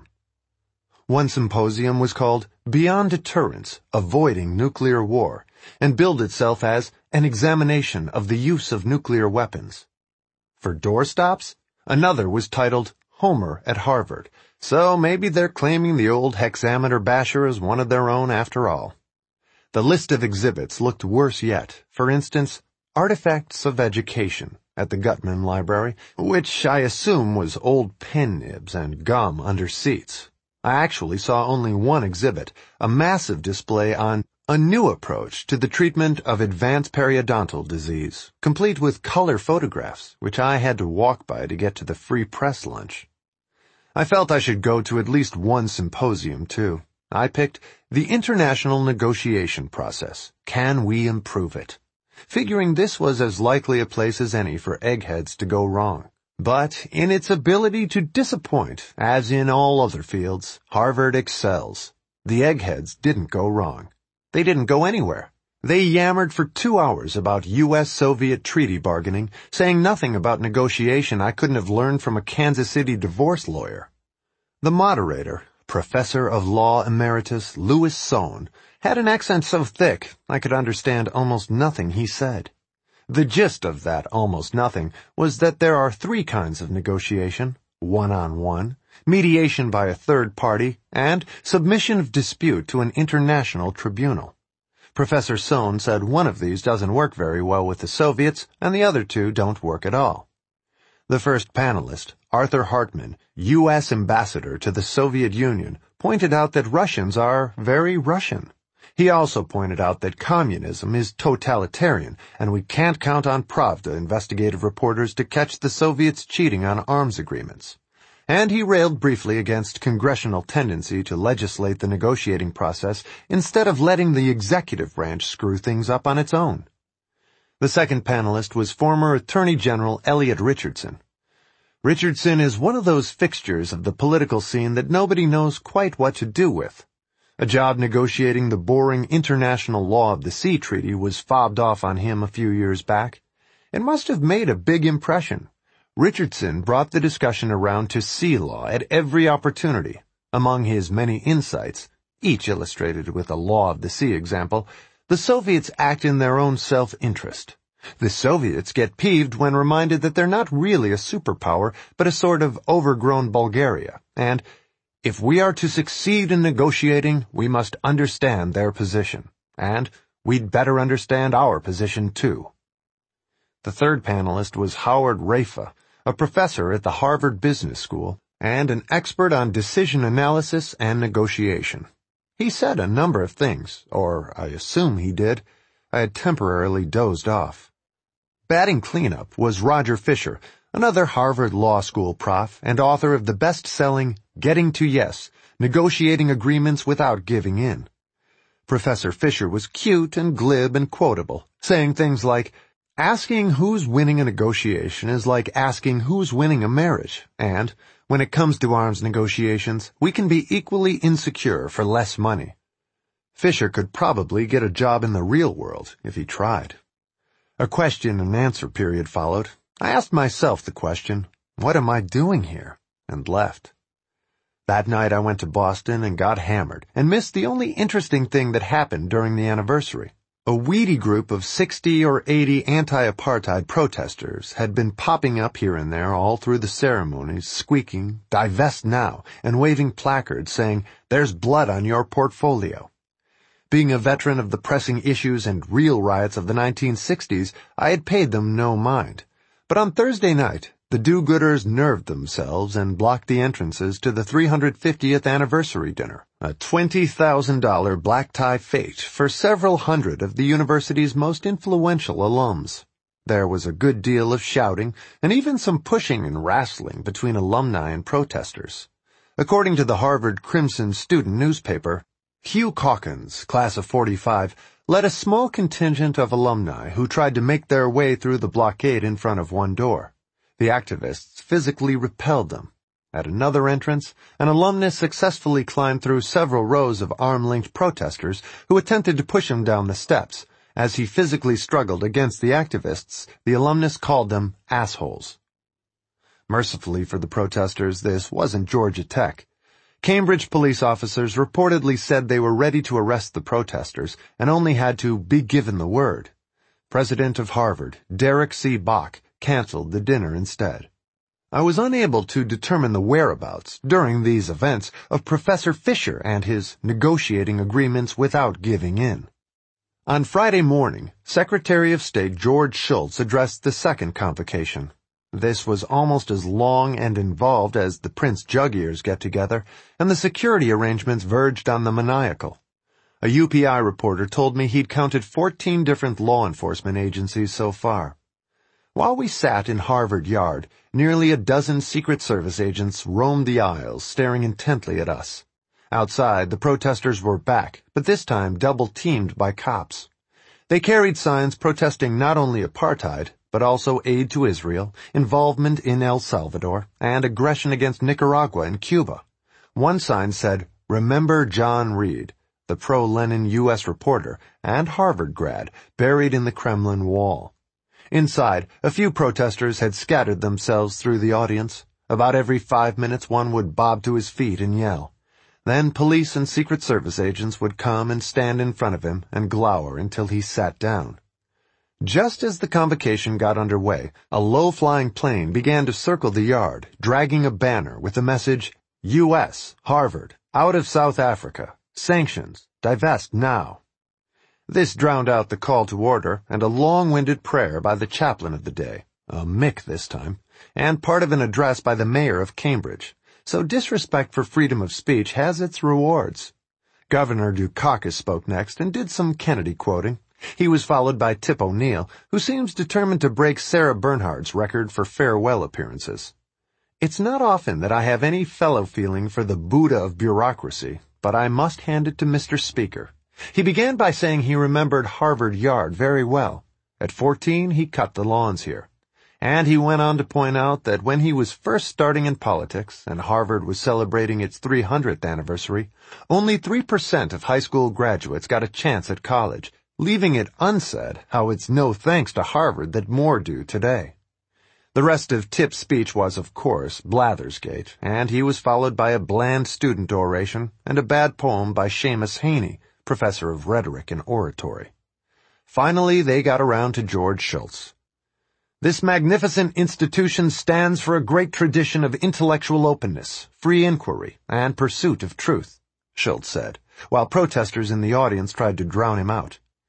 One symposium was called Beyond Deterrence, Avoiding Nuclear War, and billed itself as an examination of the use of nuclear weapons. For doorstops, another was titled Homer at Harvard, so maybe they're claiming the old hexameter basher as one of their own after all. The list of exhibits looked worse yet. For instance, Artifacts of Education at the Gutman Library, which I assume was old pen nibs and gum under seats. I actually saw only one exhibit, a massive display on a new approach to the treatment of advanced periodontal disease, complete with color photographs, which I had to walk by to get to the free press lunch. I felt I should go to at least one symposium, too. I picked The International Negotiation Process. Can we improve it? Figuring this was as likely a place as any for eggheads to go wrong. But in its ability to disappoint, as in all other fields, Harvard excels. The eggheads didn't go wrong. They didn't go anywhere. They yammered for 2 hours about U.S.-Soviet treaty bargaining, saying nothing about negotiation I couldn't have learned from a Kansas City divorce lawyer. The moderator, Professor of Law Emeritus Louis Sohn, had an accent so thick I could understand almost nothing he said. The gist of that almost nothing was that there are 3 kinds of negotiation: one-on-one, mediation by a third party, and submission of dispute to an international tribunal. Professor Sohn said one of these doesn't work very well with the Soviets, and the other 2 don't work at all. The first panelist, Arthur Hartman, U.S. ambassador to the Soviet Union, pointed out that Russians are very Russian. He also pointed out that communism is totalitarian, and we can't count on Pravda investigative reporters to catch the Soviets cheating on arms agreements. And he railed briefly against congressional tendency to legislate the negotiating process instead of letting the executive branch screw things up on its own. The second panelist was former Attorney General Elliot Richardson. Richardson is one of those fixtures of the political scene that nobody knows quite what to do with. A job negotiating the boring International Law of the Sea Treaty was fobbed off on him a few years back. It must have made a big impression. Richardson brought the discussion around to sea law at every opportunity. Among his many insights, each illustrated with a law of the sea example, the Soviets act in their own self-interest. The Soviets get peeved when reminded that they're not really a superpower, but a sort of overgrown Bulgaria, and if we are to succeed in negotiating, we must understand their position. And we'd better understand our position too. The third panelist was Howard Rafa, a professor at the Harvard Business School and an expert on decision analysis and negotiation. He said a number of things, or I assume he did. I had temporarily dozed off. Batting cleanup was Roger Fisher, another Harvard Law School prof and author of the best-selling Getting to Yes, Negotiating Agreements Without Giving In. Professor Fisher was cute and glib and quotable, saying things like, "Asking who's winning a negotiation is like asking who's winning a marriage, and when it comes to arms negotiations, we can be equally insecure for less money." Fisher could probably get a job in the real world if he tried. A question and answer period followed. I asked myself the question, what am I doing here? And left. That night I went to Boston and got hammered and missed the only interesting thing that happened during the anniversary. A weedy group of 60 or 80 anti-apartheid protesters had been popping up here and there all through the ceremonies, squeaking, "Divest now," and waving placards saying, "There's blood on your portfolio." Being a veteran of the pressing issues and real riots of the 1960s, I had paid them no mind. But on Thursday night, the do-gooders nerved themselves and blocked the entrances to the 350th anniversary dinner, a $20,000 black-tie fete for several hundred of the university's most influential alums. There was a good deal of shouting and even some pushing and wrestling between alumni and protesters. According to the Harvard Crimson student newspaper, Hugh Calkins, class of 45, led a small contingent of alumni who tried to make their way through the blockade in front of one door. The activists physically repelled them. At another entrance, an alumnus successfully climbed through several rows of arm-length protesters who attempted to push him down the steps. As he physically struggled against the activists, the alumnus called them assholes. Mercifully for the protesters, this wasn't Georgia Tech. Cambridge police officers reportedly said they were ready to arrest the protesters and only had to be given the word. President of Harvard, Derek C. Bach, canceled the dinner instead. I was unable to determine the whereabouts, during these events, of Professor Fisher and his negotiating agreements without giving in. On Friday morning, Secretary of State George Shultz addressed the second convocation. This was almost as long and involved as the Prince Jug-Ears get-together, and the security arrangements verged on the maniacal. A UPI reporter told me he'd counted 14 different law enforcement agencies so far. While we sat in Harvard Yard, nearly a dozen Secret Service agents roamed the aisles, staring intently at us. Outside, the protesters were back, but this time double-teamed by cops. They carried signs protesting not only apartheid, but also aid to Israel, involvement in El Salvador, and aggression against Nicaragua and Cuba. One sign said, "Remember John Reed," the pro-Lenin U.S. reporter and Harvard grad buried in the Kremlin wall. Inside, a few protesters had scattered themselves through the audience. About every 5 minutes one would bob to his feet and yell. Then police and Secret Service agents would come and stand in front of him and glower until he sat down. Just as the convocation got underway, a low-flying plane began to circle the yard, dragging a banner with the message, U.S., Harvard, out of South Africa, sanctions, divest now. This drowned out the call to order and a long-winded prayer by the chaplain of the day, a Mick this time, and part of an address by the mayor of Cambridge. So disrespect for freedom of speech has its rewards. Governor Dukakis spoke next and did some Kennedy quoting. He was followed by Tip O'Neill, who seems determined to break Sarah Bernhardt's record for farewell appearances. It's not often that I have any fellow feeling for the Buddha of bureaucracy, but I must hand it to Mr. Speaker. He began by saying he remembered Harvard Yard very well. At 14, he cut the lawns here. And he went on to point out that when he was first starting in politics and Harvard was celebrating its 300th anniversary, only 3% of high school graduates got a chance at college, leaving it unsaid how it's no thanks to Harvard that more do today. The rest of Tip's speech was, of course, Blathersgate, and he was followed by a bland student oration and a bad poem by Seamus Haney, professor of rhetoric and oratory. Finally, they got around to George Shultz. This magnificent institution stands for a great tradition of intellectual openness, free inquiry, and pursuit of truth, Shultz said, while protesters in the audience tried to drown him out.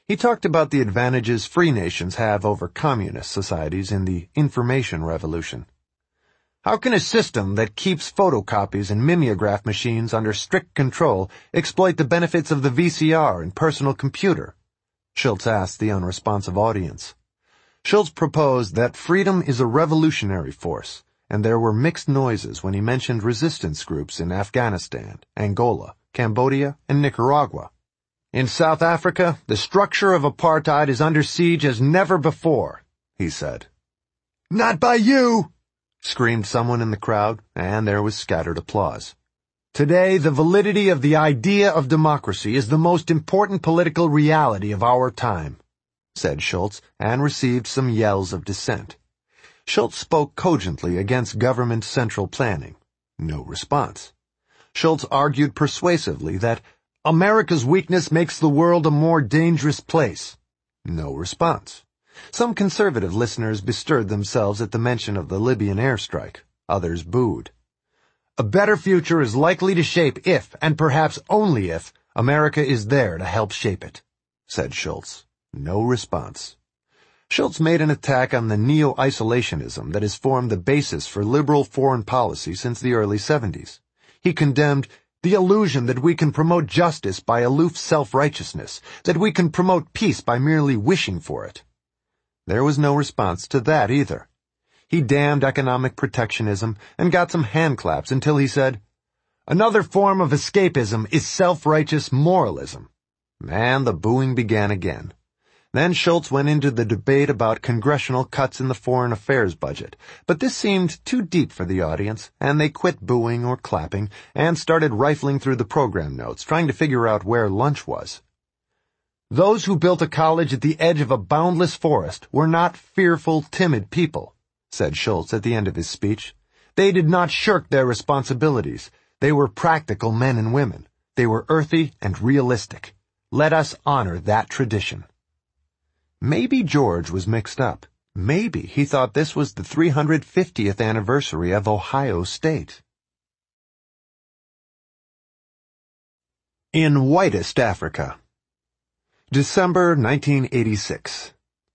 He talked about the advantages free nations have over communist societies in the information revolution. How can a system that keeps photocopies and mimeograph machines under strict control exploit the benefits of the VCR and personal computer? Schultz asked the unresponsive audience. Schultz proposed that freedom is a revolutionary force, and there were mixed noises when he mentioned resistance groups in Afghanistan, Angola, Cambodia, and Nicaragua. In South Africa, the structure of apartheid is under siege as never before, he said. Not by you! Screamed someone in the crowd, and there was scattered applause. Today, the validity of the idea of democracy is the most important political reality of our time, said Schultz, and received some yells of dissent. Schultz spoke cogently against government central planning. No response. Schultz argued persuasively that America's weakness makes the world a more dangerous place. No response. Some conservative listeners bestirred themselves at the mention of the Libyan airstrike. Others booed. A better future is likely to shape if, and perhaps only if, America is there to help shape it, said Schultz. No response. Schultz made an attack on the neo-isolationism that has formed the basis for liberal foreign policy since the early 70s. He condemned the illusion that we can promote justice by aloof self-righteousness, that we can promote peace by merely wishing for it. There was no response to that either. He damned economic protectionism and got some hand claps until he said, "Another form of escapism is self-righteous moralism." And the booing began again. Then Schultz went into the debate about congressional cuts in the foreign affairs budget, but this seemed too deep for the audience, and they quit booing or clapping and started rifling through the program notes, trying to figure out where lunch was. Those who built a college at the edge of a boundless forest were not fearful, timid people, said Schultz at the end of his speech. They did not shirk their responsibilities. They were practical men and women. They were earthy and realistic. Let us honor that tradition. Maybe George was mixed up. Maybe he thought this was the 350th anniversary of Ohio State. In Whitest Africa. December 1986.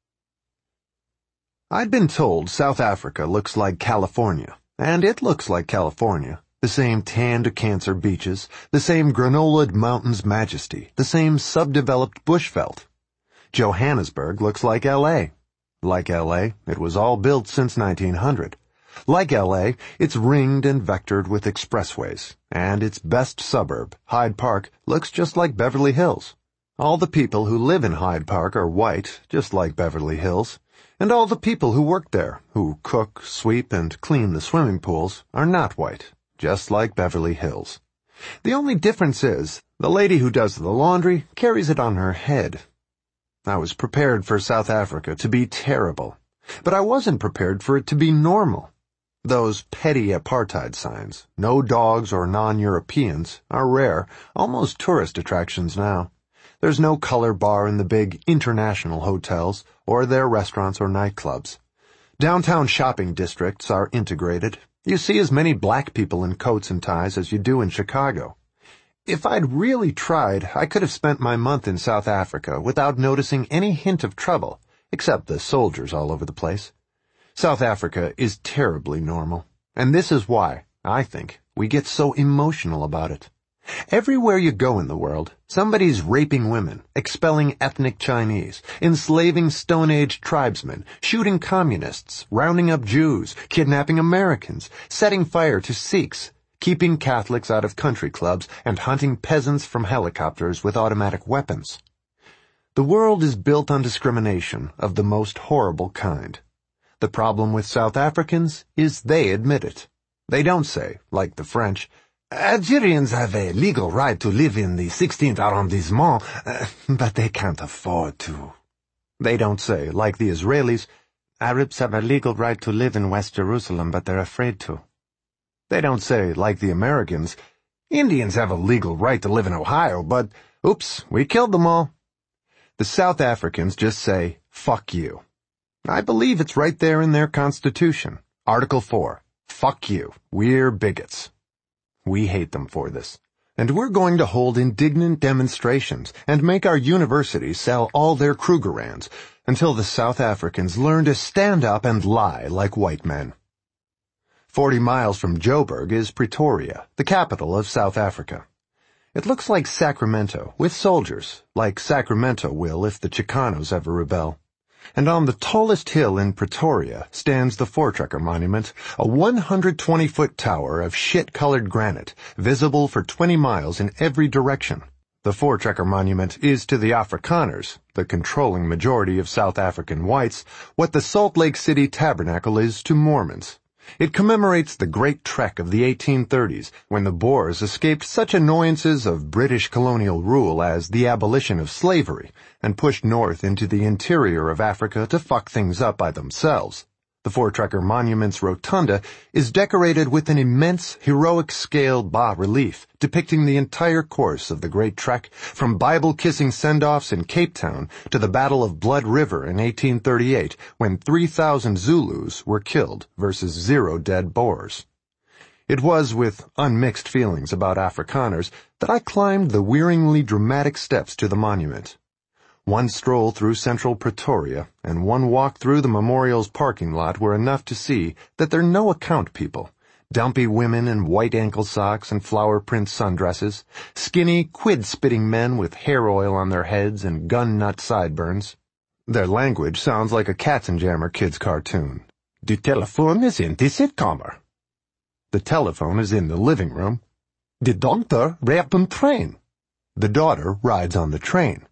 I'd been told South Africa looks like California, and it looks like California. The same tan-to-cancer beaches, the same granolaed mountains majesty, the same subdeveloped bushveld. Johannesburg looks like L.A. Like L.A., it was all built since 1900. Like L.A., it's ringed and vectored with expressways, and its best suburb, Hyde Park, looks just like Beverly Hills. All the people who live in Hyde Park are white, just like Beverly Hills, and all the people who work there, who cook, sweep, and clean the swimming pools, are not white, just like Beverly Hills. The only difference is, the lady who does the laundry carries it on her head. I was prepared for South Africa to be terrible, but I wasn't prepared for it to be normal. Those petty apartheid signs, no dogs or non-Europeans, are rare, almost tourist attractions now. There's no color bar in the big international hotels, or their restaurants or nightclubs. Downtown shopping districts are integrated. You see as many black people in coats and ties as you do in Chicago. If I'd really tried, I could have spent my month in South Africa without noticing any hint of trouble, except the soldiers all over the place. South Africa is terribly normal, and this is why, I think, we get so emotional about it. Everywhere you go in the world, somebody's raping women, expelling ethnic Chinese, enslaving Stone Age tribesmen, shooting communists, rounding up Jews, kidnapping Americans, setting fire to Sikhs, keeping Catholics out of country clubs, and hunting peasants from helicopters with automatic weapons. The world is built on discrimination of the most horrible kind. The problem with South Africans is they admit it. They don't say, like the French, Algerians have a legal right to live in the 16th arrondissement, but they can't afford to. They don't say, like the Israelis, Arabs have a legal right to live in West Jerusalem, but they're afraid to. They don't say, like the Americans, Indians have a legal right to live in Ohio, but, oops, we killed them all. The South Africans just say, fuck you. I believe it's right there in their constitution. Article 4. Fuck you. We're bigots. We hate them for this. And we're going to hold indignant demonstrations and make our universities sell all their Krugerrands until the South Africans learn to stand up and lie like white men. 40 miles from Joburg is Pretoria, the capital of South Africa. It looks like Sacramento, with soldiers, like Sacramento will if the Chicanos ever rebel. And on the tallest hill in Pretoria stands the Voortrekker Monument, a 120-foot tower of shit-colored granite, visible for 20 miles in every direction. The Voortrekker Monument is to the Afrikaners, the controlling majority of South African whites, what the Salt Lake City Tabernacle is to Mormons. It commemorates the Great Trek of the 1830s, when the Boers escaped such annoyances of British colonial rule as the abolition of slavery, and pushed north into the interior of Africa to fuck things up by themselves. The Voortrekker Monument's rotunda is decorated with an immense, heroic-scale bas-relief depicting the entire course of the Great Trek, from Bible-kissing send-offs in Cape Town to the Battle of Blood River in 1838, when 3,000 Zulus were killed versus 0 dead Boers. It was with unmixed feelings about Afrikaners that I climbed the wearingly dramatic steps to the monument. One stroll through central Pretoria and one walk through the memorial's parking lot were enough to see that they're no-account people. Dumpy women in white ankle socks and flower-print sundresses, skinny, quid-spitting men with hair oil on their heads and gun-nut sideburns. Their language sounds like a Katzenjammer Kids cartoon. Die telefoon is in die sitkamer. The telephone is in the living room. Die dokter rijdt een trein. The daughter rides on the train.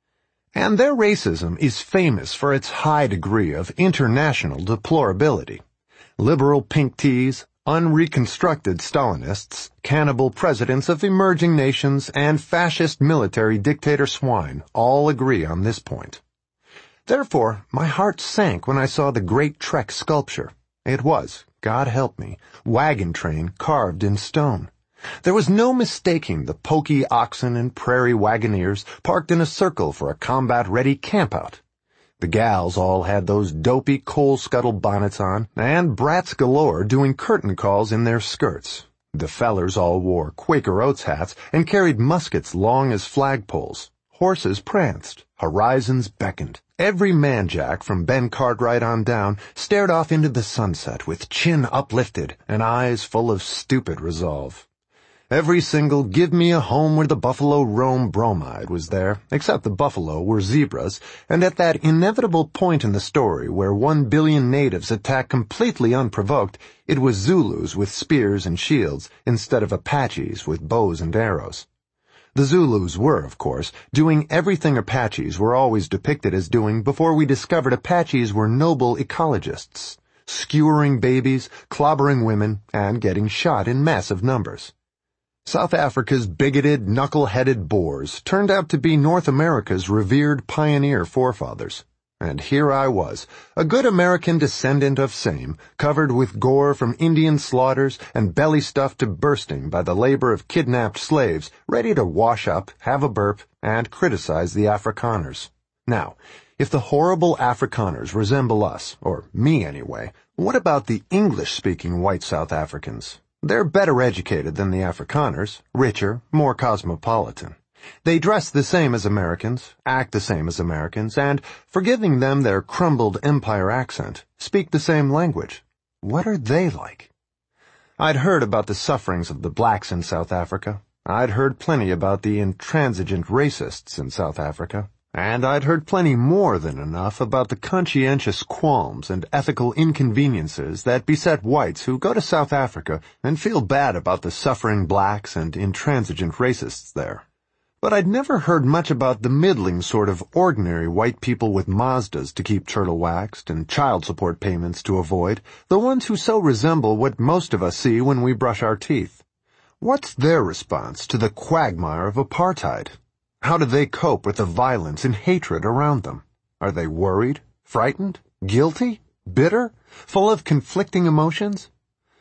And their racism is famous for its high degree of international deplorability. Liberal pink teas, unreconstructed Stalinists, cannibal presidents of emerging nations, and fascist military dictator swine all agree on this point. Therefore, my heart sank when I saw the Great Trek sculpture. It was, God help me, wagon train carved in stone. There was no mistaking the pokey oxen and prairie wagoneers parked in a circle for a combat-ready campout. The gals all had those dopey coal-scuttle bonnets on, and brats galore doing curtain calls in their skirts. The fellers all wore Quaker Oats hats and carried muskets long as flagpoles. Horses pranced. Horizons beckoned. Every man-jack from Ben Cartwright on down stared off into the sunset with chin uplifted and eyes full of stupid resolve. Every single give me a home where the buffalo roam bromide was there, except the buffalo were zebras, and at that inevitable point in the story where 1 billion natives attack completely unprovoked, it was Zulus with spears and shields instead of Apaches with bows and arrows. The Zulus were, of course, doing everything Apaches were always depicted as doing before we discovered Apaches were noble ecologists, skewering babies, clobbering women, and getting shot in massive numbers. South Africa's bigoted, knuckle-headed Boers turned out to be North America's revered pioneer forefathers. And here I was, a good American descendant of same, covered with gore from Indian slaughters and belly-stuffed to bursting by the labor of kidnapped slaves, ready to wash up, have a burp, and criticize the Afrikaners. Now, if the horrible Afrikaners resemble us, or me anyway, what about the English-speaking white South Africans? They're better educated than the Afrikaners, richer, more cosmopolitan. They dress the same as Americans, act the same as Americans, and, forgiving them their crumbled empire accent, speak the same language. What are they like? I'd heard about the sufferings of the blacks in South Africa. I'd heard plenty about the intransigent racists in South Africa. And I'd heard plenty more than enough about the conscientious qualms and ethical inconveniences that beset whites who go to South Africa and feel bad about the suffering blacks and intransigent racists there. But I'd never heard much about the middling sort of ordinary white people with Mazdas to keep turtle waxed and child support payments to avoid, the ones who so resemble what most of us see when we brush our teeth. What's their response to the quagmire of apartheid? How do they cope with the violence and hatred around them? Are they worried, frightened, guilty, bitter, full of conflicting emotions?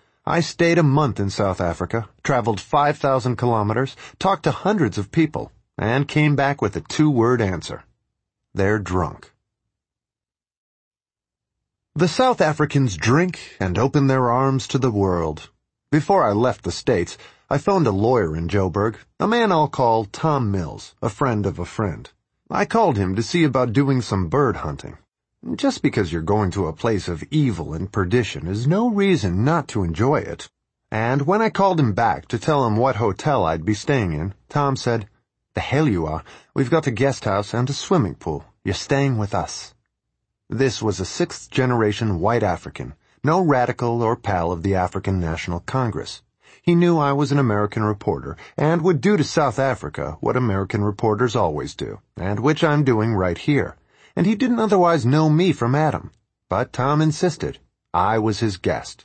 I stayed a month in South Africa, traveled 5,000 kilometers, talked to hundreds of people, and came back with a 2-word answer. They're drunk. The South Africans drink and open their arms to the world. Before I left the States, I phoned a lawyer in Joburg, a man I'll call Tom Mills, a friend of a friend. I called him to see about doing some bird hunting. Just because you're going to a place of evil and perdition is no reason not to enjoy it. And when I called him back to tell him what hotel I'd be staying in, Tom said, "The hell you are. We've got a guest house and a swimming pool. You're staying with us." This was a sixth-generation white African, no radical or pal of the African National Congress. He knew I was an American reporter and would do to South Africa what American reporters always do, and which I'm doing right here. And he didn't otherwise know me from Adam. But Tom insisted. I was his guest.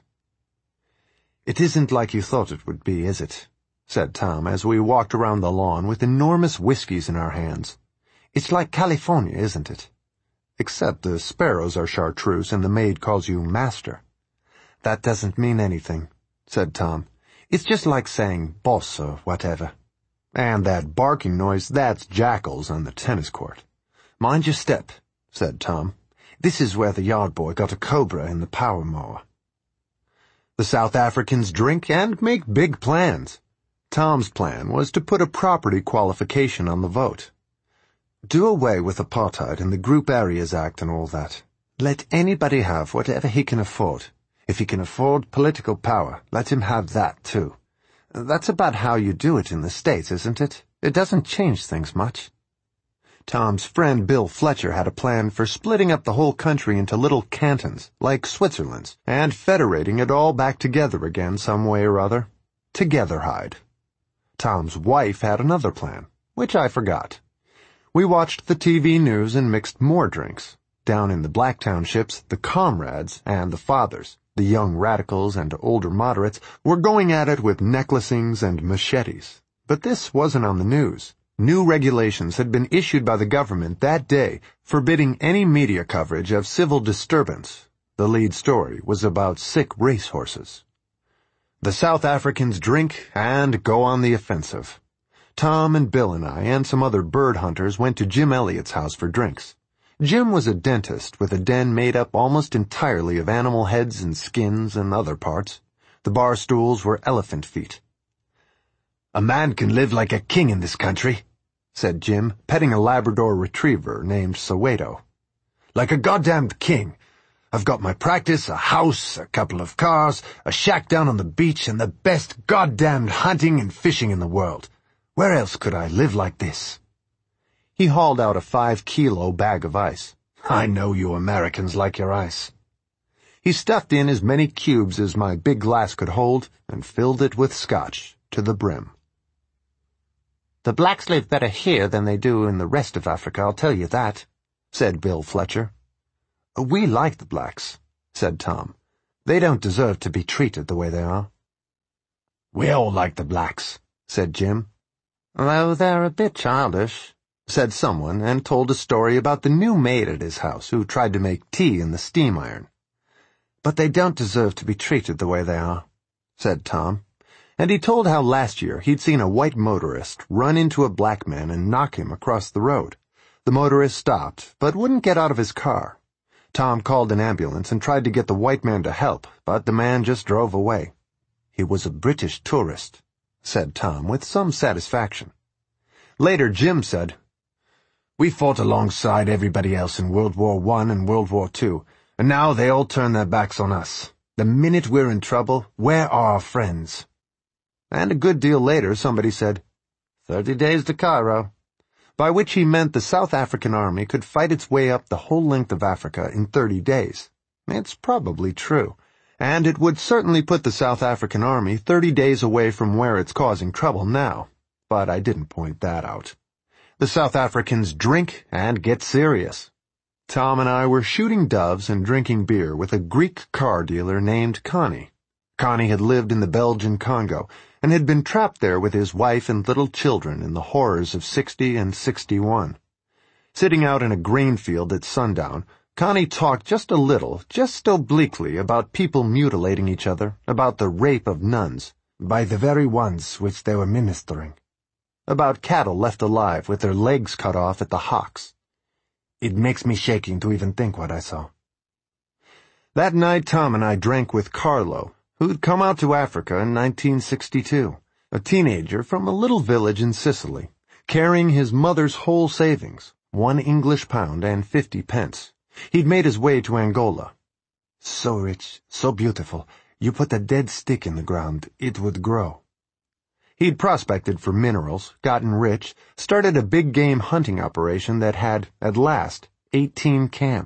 "It isn't like you thought it would be, is it?" said Tom as we walked around the lawn with enormous whiskeys in our hands. "It's like California, isn't it? Except the sparrows are chartreuse and the maid calls you master." "That doesn't mean anything," said Tom. "It's just like saying boss or whatever. And that barking noise, that's jackals on the tennis court." "Mind your step," said Tom. "This is where the yard boy got a cobra in the power mower." The South Africans drink and make big plans. Tom's plan was to put a property qualification on the vote. Do away with apartheid and the Group Areas Act and all that. Let anybody have whatever he can afford. If he can afford political power, let him have that too. That's about how you do it in the States, isn't it? It doesn't change things much. Tom's friend Bill Fletcher had a plan for splitting up the whole country into little cantons, like Switzerland's, and federating it all back together again some way or other. Togetherhide. Tom's wife had another plan, which I forgot. We watched the TV news and mixed more drinks. Down in the black townships, the comrades and the fathers, the young radicals and older moderates, were going at it with necklacings and machetes. But this wasn't on the news. New regulations had been issued by the government that day forbidding any media coverage of civil disturbance. The lead story was about sick racehorses. The South Africans drink and go on the offensive. Tom and Bill and I and some other bird hunters went to Jim Elliott's house for drinks. Jim was a dentist with a den made up almost entirely of animal heads and skins and other parts. The bar stools were elephant feet. "A man can live like a king in this country," said Jim, petting a Labrador retriever named Soweto. "Like a goddamned king. I've got my practice, a house, a couple of cars, a shack down on the beach, and the best goddamned hunting and fishing in the world. Where else could I live like this?" He hauled out a 5-kilo bag of ice. "I know you Americans like your ice." He stuffed in as many cubes as my big glass could hold and filled it with scotch to the brim. "The blacks live better here than they do in the rest of Africa, I'll tell you that," said Bill Fletcher. "We like the blacks," said Tom. "They don't deserve to be treated the way they are." "We all like the blacks," said Jim. "Though they're a bit childish," said someone, and told a story about the new maid at his house who tried to make tea in the steam iron. "But they don't deserve to be treated the way they are," said Tom. And he told how last year he'd seen a white motorist run into a black man and knock him across the road. The motorist stopped, but wouldn't get out of his car. Tom called an ambulance and tried to get the white man to help, but the man just drove away. "He was a British tourist," said Tom with some satisfaction. Later Jim said, "We fought alongside everybody else in World War I and World War II, and now they all turn their backs on us. The minute we're in trouble, where are our friends?" And a good deal later somebody said, 30 days to Cairo, by which he meant the South African army could fight its way up the whole length of Africa in 30 days. It's probably true, and it would certainly put the South African army 30 days away from where it's causing trouble now, but I didn't point that out. The South Africans drink and get serious. Tom and I were shooting doves and drinking beer with a Greek car dealer named Connie. Connie had lived in the Belgian Congo and had been trapped there with his wife and little children in the horrors of 60 and 61. Sitting out in a grain field at sundown, Connie talked just a little, just obliquely, about people mutilating each other, about the rape of nuns, by the very ones which they were ministering, about cattle left alive with their legs cut off at the hocks. It makes me shaking to even think what I saw. That night Tom and I drank with Carlo, who'd come out to Africa in 1962, a teenager from a little village in Sicily, carrying his mother's whole savings, 1 English pound and 50 pence. He'd made his way to Angola. So rich, so beautiful. You put a dead stick in the ground, it would grow. He'd prospected for minerals, gotten rich, started a big game hunting operation that had, at last, 18 camps.